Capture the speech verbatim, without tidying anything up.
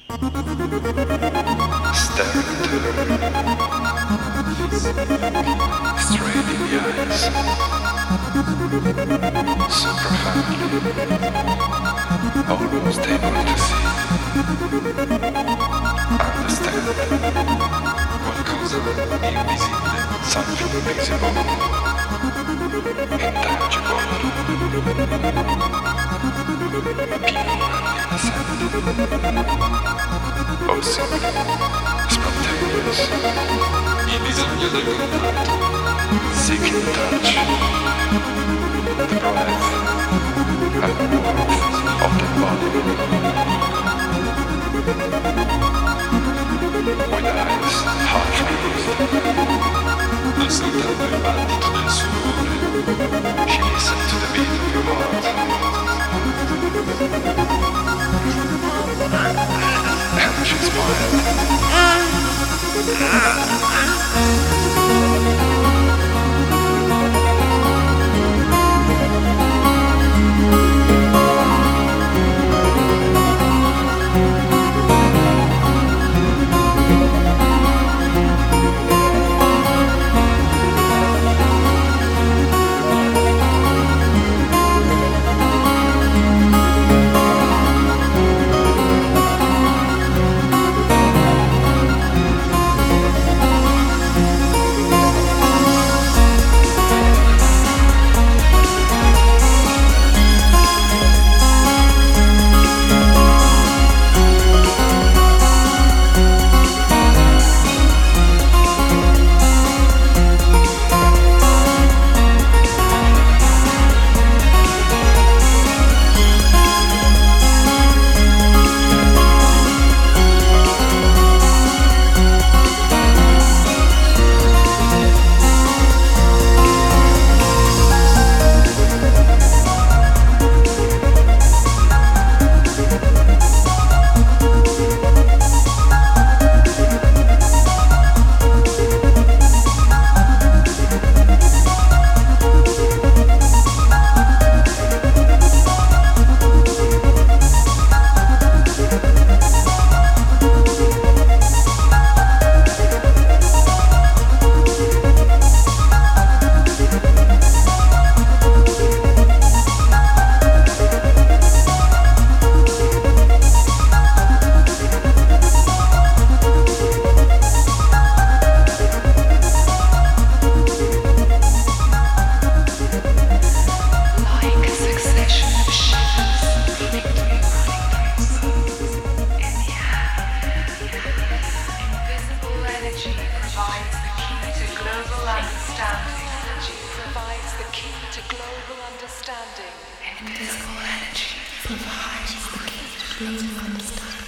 Stare into her, straight in the eyes, so profoundly, almost able to see, understand qualcosa di invisibile, something invisible, intangible, pure innocent, o simple, spontaneous, il bisogno del contatto, seeking touch, the breath and warmth of the body, with eyes half closed, ascoltando il battito del suo cuore, she listened to the beat of your heart, and she smiled. Invisible energy provides the key to global understanding.